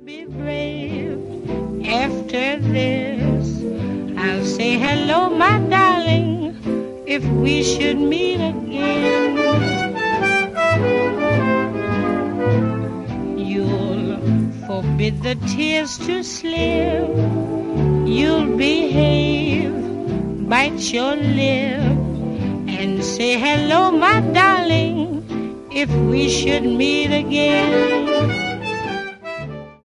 Be brave. After this, I'll say hello, my darling, if we should meet again. You'll forbid the tears to slip. You'll behave, bite your lip, and say hello, my darling, if we should meet again.